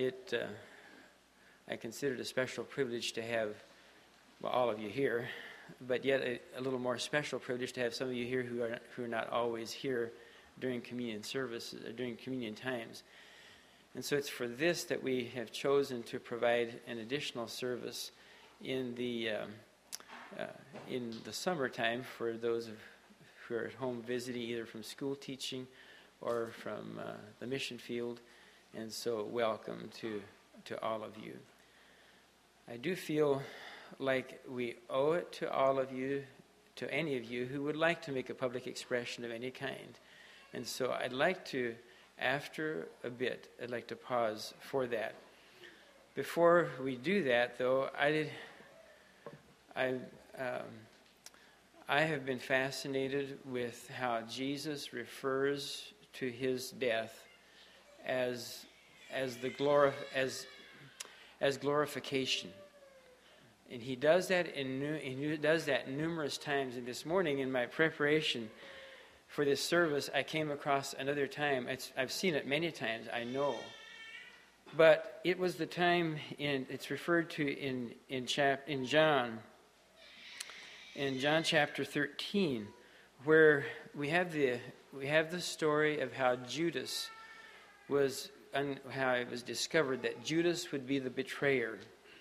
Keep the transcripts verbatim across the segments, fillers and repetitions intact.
it uh, I consider it a special privilege to have, well, all of you here, but yet a, a little more special privilege to have some of you here who are who are not always here during communion services, or during communion times. And so it's for this that we have chosen to provide an additional service in the um, uh, in the summertime for those of, who are at home visiting, either from school teaching or from uh, the mission field. And so welcome to, to all of you. I do feel like we owe it to all of you, to any of you who would like to make a public expression of any kind. And so I'd like to, after a bit, I'd like to pause for that. Before we do that, though, I did, I, um, I have been fascinated with how Jesus refers to his death as as the glori- as as glorification, and he does that in nu- he does that numerous times. And this morning, in my preparation for this service, I came across another time. It's, I've seen it many times, I know, but it was the time in it's referred to in in chap in John in John chapter thirteen, where we have the we have the story of how Judas was, and how it was discovered that Judas would be the betrayer.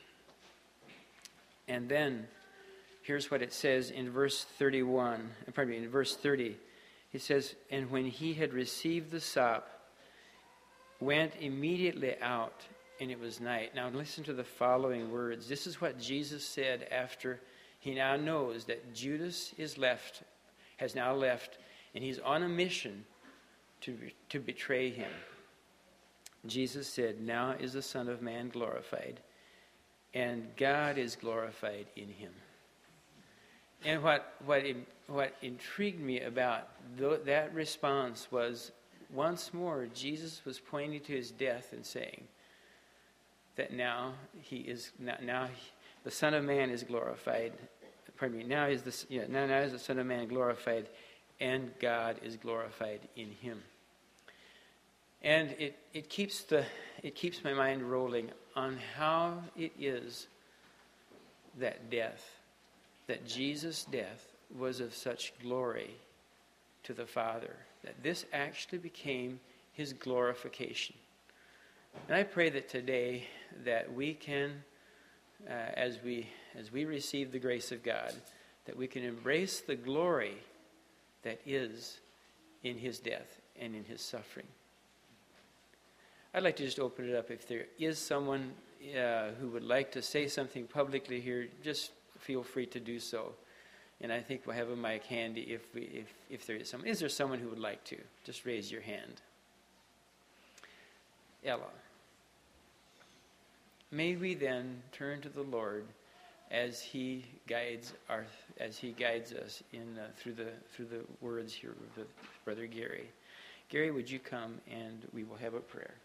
And then, here's what it says in verse thirty-one, pardon me, in verse thirty. It says, "And when he had received the sop, went immediately out, and it was night." Now listen to the following words. This is what Jesus said after he now knows that Judas is left, has now left, and he's on a mission to, to betray him. Jesus said, "Now is the Son of Man glorified, and God is glorified in him." And what what what intrigued me about th- that response was, once more, Jesus was pointing to his death and saying that now he is now, now he, the Son of Man is glorified. Pardon me. Now is the yeah, now, now is the Son of Man glorified, and God is glorified in him. And it, it keeps the it keeps my mind rolling on how it is that death, that Jesus' death was of such glory to the Father, that this actually became his glorification. And I pray that today that we can, uh, as we as we receive the grace of God, that we can embrace the glory that is in his death and in his suffering. I'd like to just open it up. If there is someone uh, who would like to say something publicly here, just feel free to do so. And I think we'll have a mic handy if we if, if there is someone. Is there someone who would like to? Just raise your hand. Ella. May we then turn to the Lord as he guides our as he guides us in uh, through the through the words here of Brother Gary. Gary, would you come and we will have a prayer.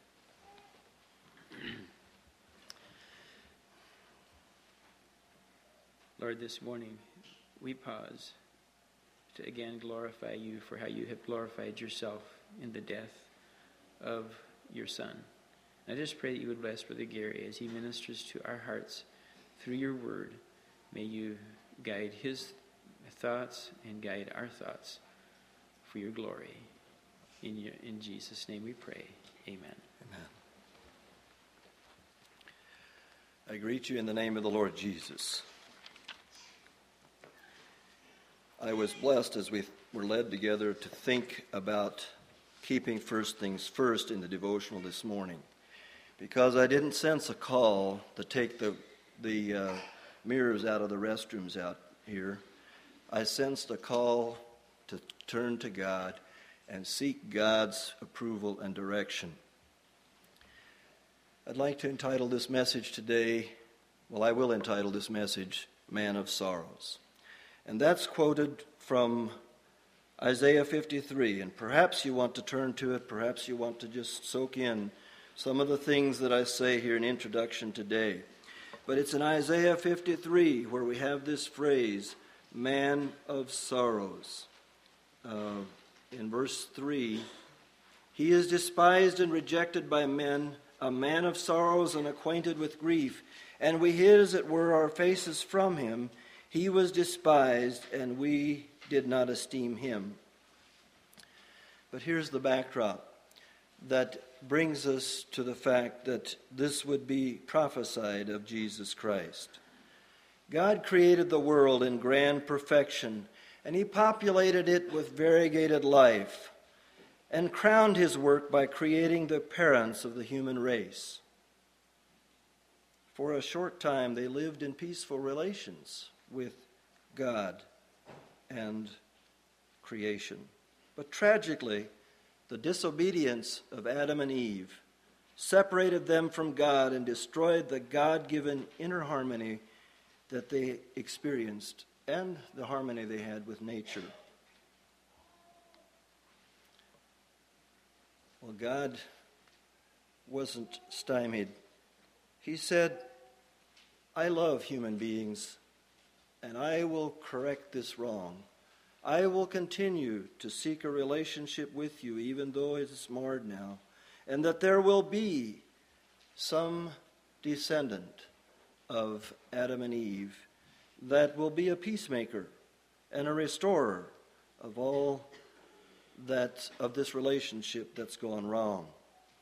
Lord, this morning we pause to again glorify you for how you have glorified yourself in the death of your Son. And I just pray that you would bless Brother Gary as he ministers to our hearts through your word. May you guide his thoughts and guide our thoughts for your glory. In your, in Jesus' name we pray. Amen. Amen. I greet you in the name of the Lord Jesus. I was blessed as we were led together to think about keeping first things first in the devotional this morning, because I didn't sense a call to take the the uh, mirrors out of the restrooms out here. I sensed a call to turn to God and seek God's approval and direction. I'd like to entitle this message today, well, I will entitle this message, Man of Sorrows. And that's quoted from Isaiah fifty-three. And perhaps you want to turn to it, perhaps you want to just soak in some of the things that I say here in introduction today. But it's in Isaiah fifty-three where we have this phrase, Man of Sorrows. Uh, in verse three, he is despised and rejected by men, a man of sorrows and acquainted with grief, and we hid, as it were, our faces from him. He was despised, and we did not esteem him. But here's the backdrop that brings us to the fact that this would be prophesied of Jesus Christ. God created the world in grand perfection, and he populated it with variegated life, and crowned his work by creating the parents of the human race. For a short time, they lived in peaceful relations with God and creation. But tragically, the disobedience of Adam and Eve separated them from God and destroyed the God-given inner harmony that they experienced and the harmony they had with nature. Well, God wasn't stymied. He said, I love human beings, and I will correct this wrong. I will continue to seek a relationship with you, even though it is marred now, and that there will be some descendant of Adam and Eve that will be a peacemaker and a restorer of all that of this relationship that's gone wrong.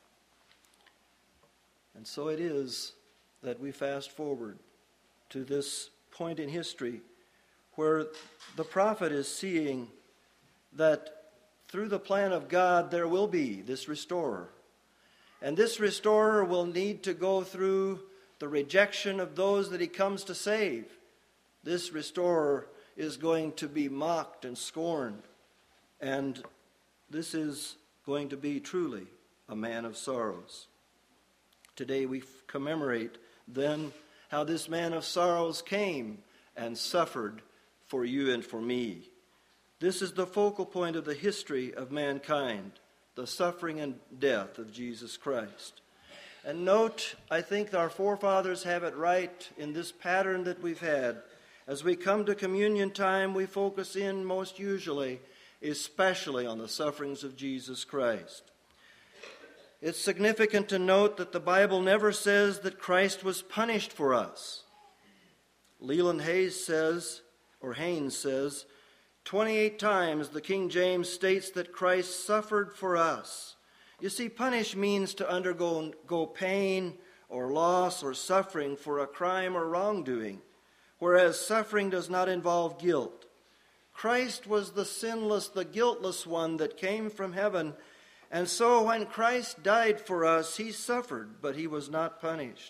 And so it is that we fast forward to this point in history where the prophet is seeing that through the plan of God there will be this restorer. And this restorer will need to go through the rejection of those that he comes to save. This restorer is going to be mocked and scorned. And this is going to be truly a man of sorrows. Today we commemorate then how this man of sorrows came and suffered for you and for me. This is the focal point of the history of mankind, the suffering and death of Jesus Christ. And note, I think our forefathers have it right in this pattern that we've had. As we come to communion time, we focus in most usually, especially on the sufferings of Jesus Christ. It's significant to note that the Bible never says that Christ was punished for us. Leland Hayes says, or Haynes says, twenty-eight times the King James states that Christ suffered for us. You see, punish means to undergo go pain or loss or suffering for a crime or wrongdoing, whereas suffering does not involve guilt. Christ was the sinless, the guiltless one that came from heaven, and so when Christ died for us, he suffered, but he was not punished.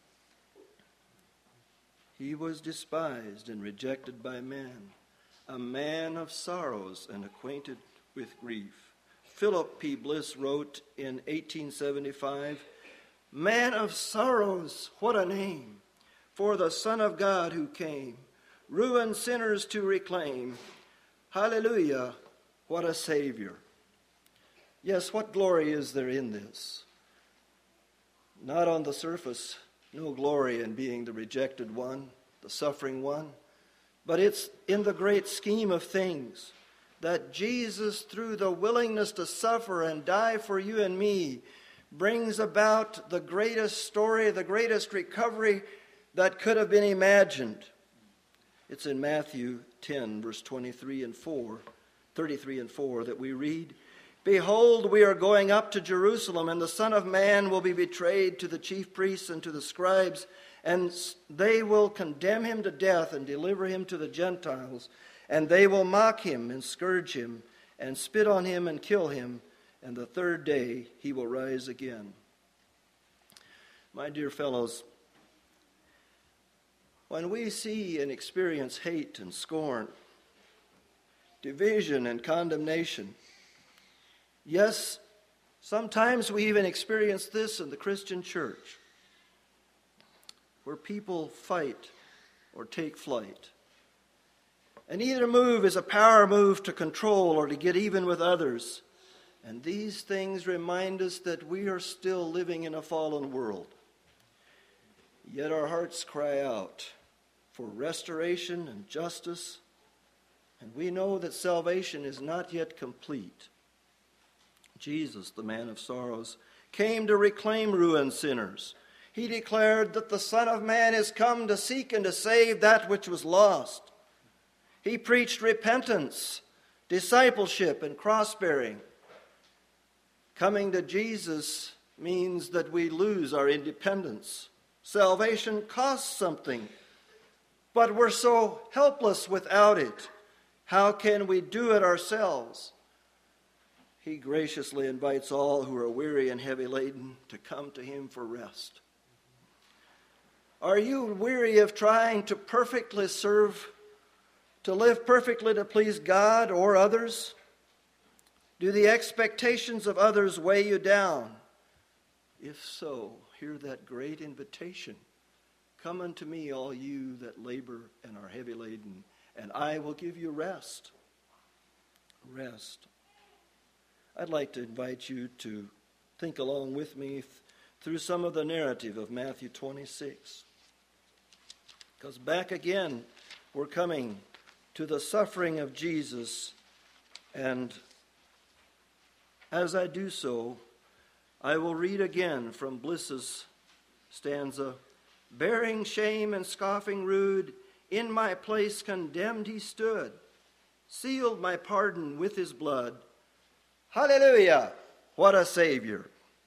He was despised and rejected by men, a man of sorrows and acquainted with grief. Philip P. Bliss wrote in eighteen seventy-five, "Man of sorrows, what a name, for the Son of God who came, ruined sinners to reclaim. Hallelujah, what a Savior." Yes, what glory is there in this? Not on the surface, no glory in being the rejected one, the suffering one, but it's in the great scheme of things that Jesus, through the willingness to suffer and die for you and me, brings about the greatest story, the greatest recovery that could have been imagined. It's in Matthew ten, verse twenty-three and four, thirty-three and four that we read, "Behold, we are going up to Jerusalem, and the Son of Man will be betrayed to the chief priests and to the scribes, and they will condemn him to death and deliver him to the Gentiles, and they will mock him and scourge him and spit on him and kill him, and the third day he will rise again." My dear fellows, when we see and experience hate and scorn, division and condemnation, yes, sometimes we even experience this in the Christian church, where people fight or take flight. And either move is a power move to control or to get even with others. And these things remind us that we are still living in a fallen world. Yet our hearts cry out for restoration and justice, and we know that salvation is not yet complete. Jesus, the man of sorrows, came to reclaim ruined sinners. He declared that the Son of Man is come to seek and to save that which was lost. He preached repentance, discipleship, and cross-bearing. Coming to Jesus means that we lose our independence. Salvation costs something, but we're so helpless without it. How can we do it ourselves? He graciously invites all who are weary and heavy laden to come to him for rest. Are you weary of trying to perfectly serve, to live perfectly to please God or others? Do the expectations of others weigh you down? If so, hear that great invitation. Come unto me, all you that labor and are heavy laden, and I will give you rest. Rest. I'd like to invite you to think along with me th- through some of the narrative of Matthew twenty-six. Because back again, we're coming to the suffering of Jesus, and as I do so, I will read again from Bliss's stanza, bearing shame and scoffing rude, in my place condemned he stood, sealed my pardon with his blood. Hallelujah! What a Savior!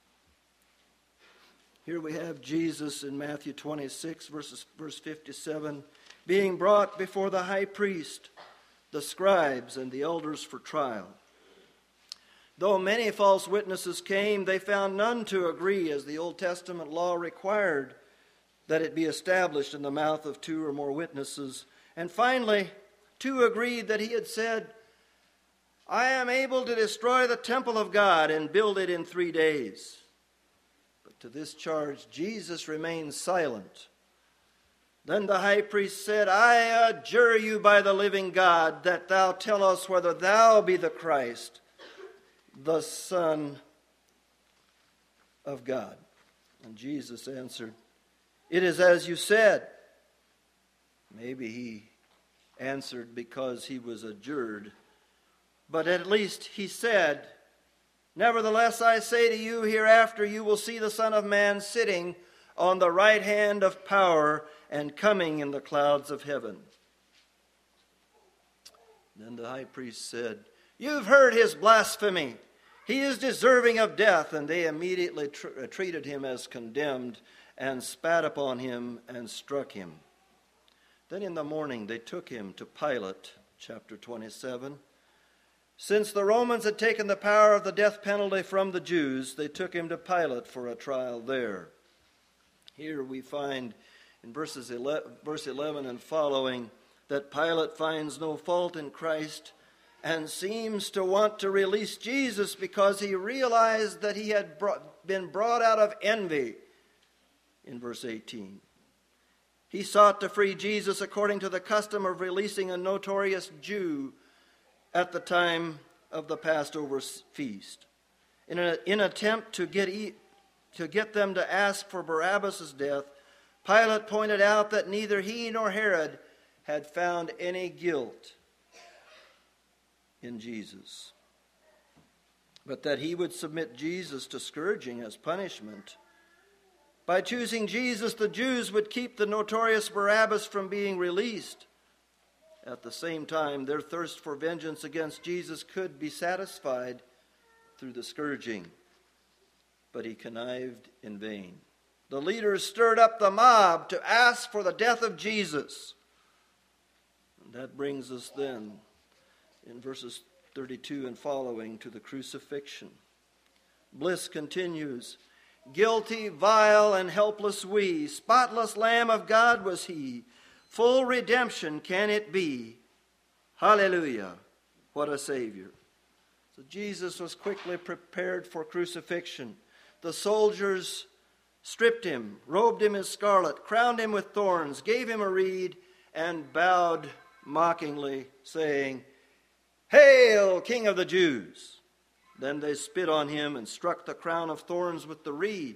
Here we have Jesus in Matthew twenty-six, verses, verse fifty-seven, being brought before the high priest, the scribes, and the elders for trial. Though many false witnesses came, they found none to agree, as the Old Testament law required that it be established in the mouth of two or more witnesses. And finally, two agreed that he had said, I am able to destroy the temple of God and build it in three days. But to this charge, Jesus remained silent. Then the high priest said, I adjure you by the living God, that thou tell us whether thou be the Christ, the Son of God. And Jesus answered, it is as you said. Maybe he answered because he was adjured, but at least he said, nevertheless I say to you, hereafter you will see the Son of Man sitting on the right hand of power and coming in the clouds of heaven. Then the high priest said, you've heard his blasphemy. He is deserving of death. And they immediately tr- treated him as condemned and spat upon him and struck him. Then in the morning they took him to Pilate, chapter twenty-seven. Since the Romans had taken the power of the death penalty from the Jews, they took him to Pilate for a trial there. Here we find in verses eleven, verse eleven and following that Pilate finds no fault in Christ and seems to want to release Jesus because he realized that he had brought, been brought out of envy in verse eighteen. He sought to free Jesus according to the custom of releasing a notorious Jew at the time of the Passover feast. In an in attempt to get, to get them to ask for Barabbas' death, Pilate pointed out that neither he nor Herod had found any guilt in Jesus, but that he would submit Jesus to scourging as punishment. By choosing Jesus, the Jews would keep the notorious Barabbas from being released. At the same time, their thirst for vengeance against Jesus could be satisfied through the scourging, but he connived in vain. The leaders stirred up the mob to ask for the death of Jesus. And that brings us then, in verses thirty-two and following, to the crucifixion. Bliss continues, guilty, vile, and helpless we, spotless Lamb of God was he, full redemption can it be. Hallelujah, what a Savior. So Jesus was quickly prepared for crucifixion. The soldiers stripped him, robed him in scarlet, crowned him with thorns, gave him a reed, and bowed mockingly, saying, Hail, King of the Jews! Then they spit on him and struck the crown of thorns with the reed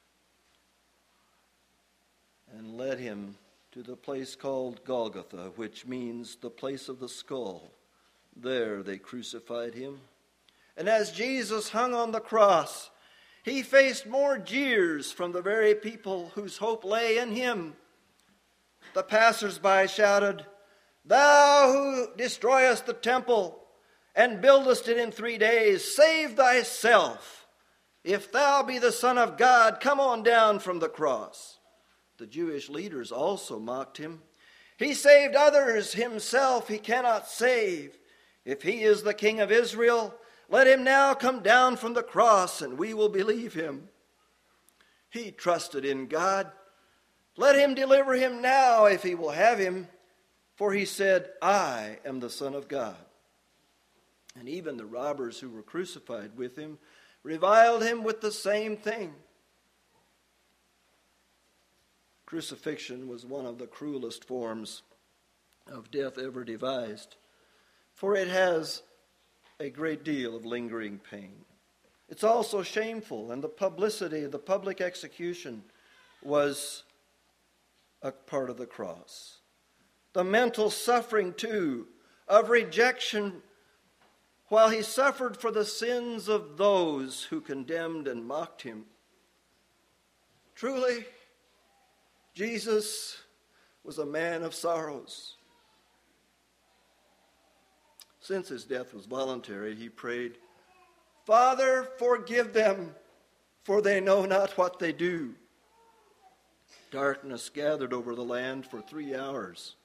and led him to the place called Golgotha, which means the place of the skull. There they crucified him. And as Jesus hung on the cross, He faced more jeers from the very people whose hope lay in him. The passers-by shouted, "Thou who destroyest the temple and buildest it in three days, save thyself. If thou be the Son of God, come on down from the cross." The Jewish leaders also mocked him. "He saved others, himself he cannot save. If he is the King of Israel, let him now come down from the cross, and we will believe him." He trusted in God. Let him deliver him now if he will have him. For he said, "I am the Son of God." And even the robbers who were crucified with him reviled him with the same thing. Crucifixion was one of the cruelest forms of death ever devised, for it has a great deal of lingering pain. It's also shameful, and the publicity, the public execution was a part of the cross. The mental suffering, too, of rejection while he suffered for the sins of those who condemned and mocked him. Truly, Jesus was a man of sorrows. Since his death was voluntary, he prayed, "Father, forgive them, for they know not what they do." Darkness gathered over the land for three hours.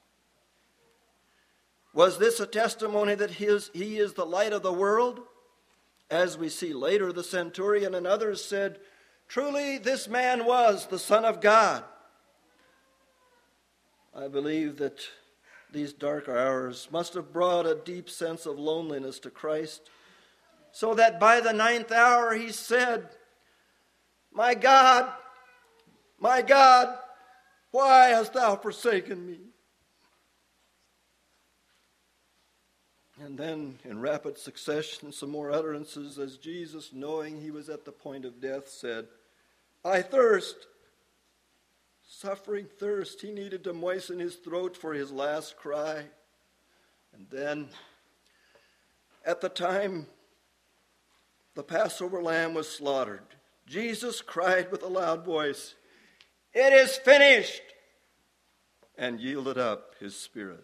Was this a testimony that his, he is the light of the world? As we see later, the centurion and others said, "Truly, this man was the Son of God." I believe that these dark hours must have brought a deep sense of loneliness to Christ, so that by the ninth hour he said, "My God, my God, why hast thou forsaken me?" And then, in rapid succession, some more utterances as Jesus, knowing he was at the point of death, said, "I thirst." Suffering thirst, he needed to moisten his throat for his last cry. And then, at the time the Passover lamb was slaughtered, Jesus cried with a loud voice, "It is finished," and yielded up his spirit.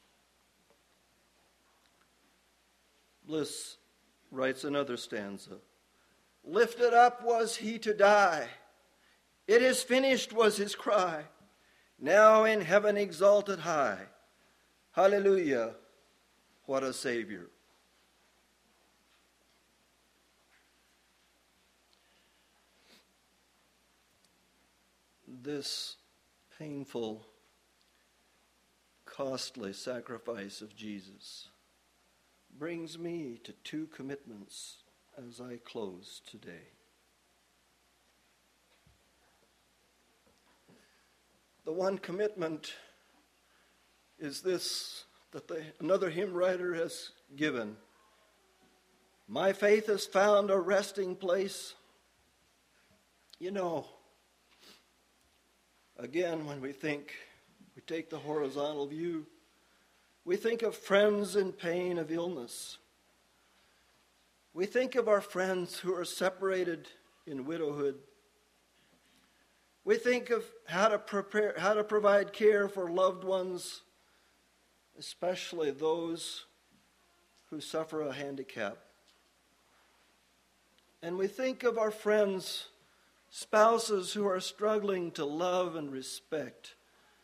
Bliss writes another stanza, "Lifted up was he to die. It is finished was his cry. Now in heaven exalted high. Hallelujah, what a Savior." This painful, costly sacrifice of Jesus brings me to two commitments as I close today. The one commitment is this, that the, another hymn writer has given. My faith has found a resting place. You know, again, when we think, we take the horizontal view, we think of friends in pain of illness. We think of our friends who are separated in widowhood. We think of how to prepare, how to provide care for loved ones, especially those who suffer a handicap. And we think of our friends, spouses who are struggling to love and respect.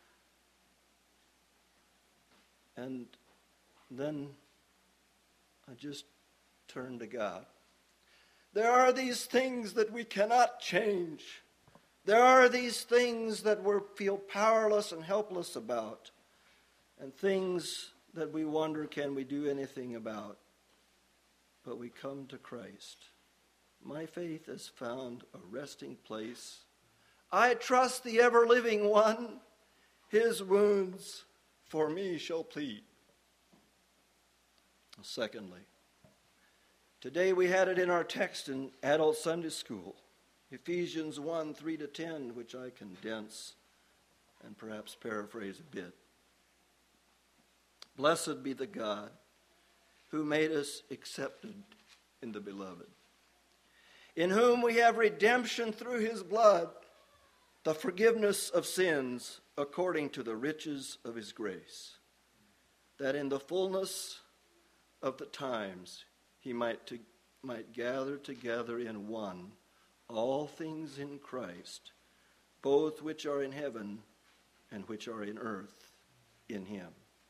And then I just turn to God. There are these things that we cannot change. There are these things that we feel powerless and helpless about, and things that we wonder, can we do anything about? But we come to Christ. My faith has found a resting place. I trust the ever-living one. His wounds for me shall plead. Secondly, today we had it in our text in Adult Sunday School. Ephesians one, three to ten, which I condense and perhaps paraphrase a bit. Blessed be the God who made us accepted in the Beloved. in whom we have redemption through his blood, the forgiveness of sins according to the riches of his grace, that in the fullness of the times he might, to, might gather together in one all things in Christ, both which are in heaven and which are in earth, in him.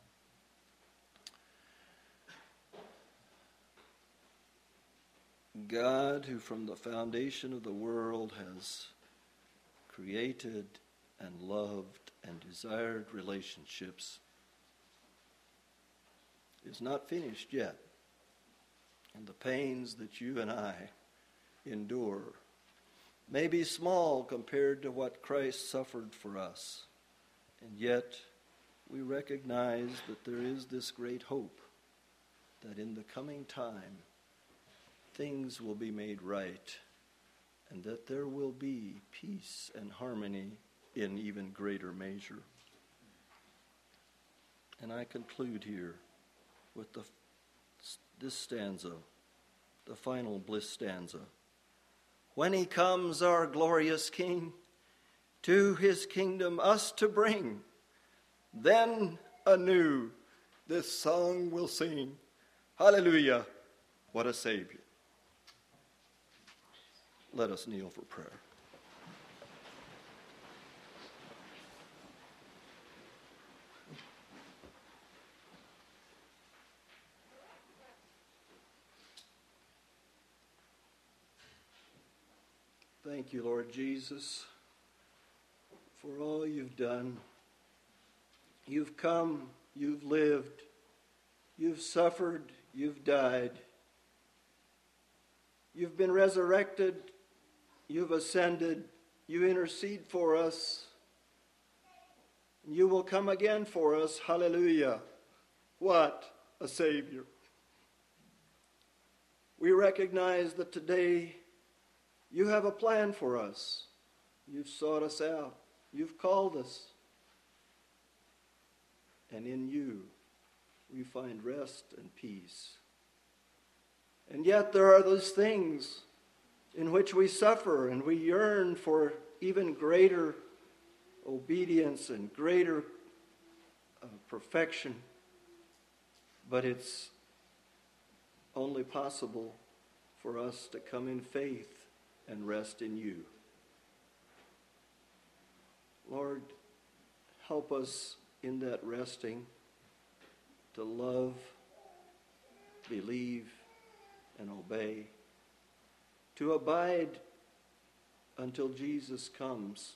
God, who from the foundation of the world has created and loved and desired relationships, is not finished yet. And the pains that you and I endure may be small compared to what Christ suffered for us. And yet we recognize that there is this great hope that in the coming time things will be made right, and that there will be peace and harmony in even greater measure. And I conclude here with the, this stanza, the final bliss stanza. When he comes, our glorious King, to his kingdom us to bring, then anew this song will sing. Hallelujah, what a Savior. Let us kneel for prayer. Thank you, Lord Jesus, for all you've done. You've come, you've lived, you've suffered, you've died. You've been resurrected, you've ascended, you intercede for us. You will come again for us. Hallelujah. What a Savior. We recognize that today you have a plan for us. You've sought us out. You've called us. And in you, we find rest and peace. And yet there are those things in which we suffer and we yearn for even greater obedience and greater uh, perfection. But it's only possible for us to come in faith and rest in you. Lord, help us in that resting to love, believe, and obey, to abide until Jesus comes,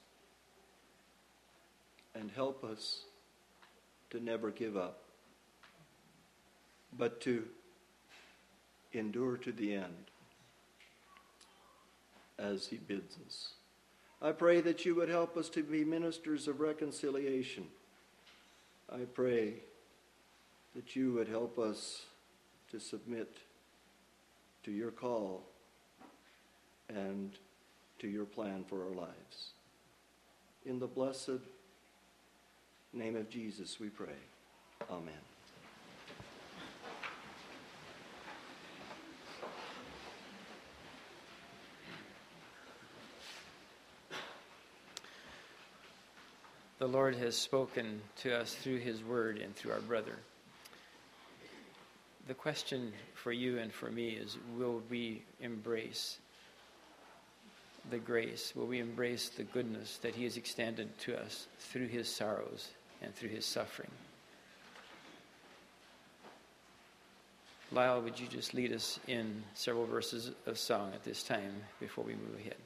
and help us to never give up, but to endure to the end as he bids us. I pray that you would help us to be ministers of reconciliation. I pray that you would help us to submit to your call and to your plan for our lives. In the blessed name of Jesus we pray. Amen. The Lord has spoken to us through his word and through our brother. The question for you and for me is, will we embrace the grace? Will we embrace the goodness that he has extended to us through his sorrows and through his suffering? Lyle, would you just lead us in several verses of song at this time before we move ahead?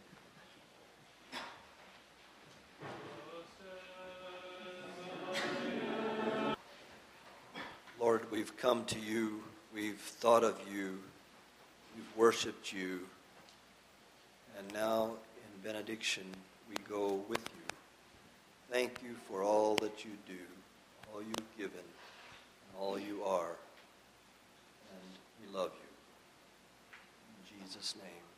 Lord, we've come to you, we've thought of you, we've worshiped you, and now in benediction we go with you. Thank you for all that you do, all you've given, and all you are, and we love you. In Jesus' name.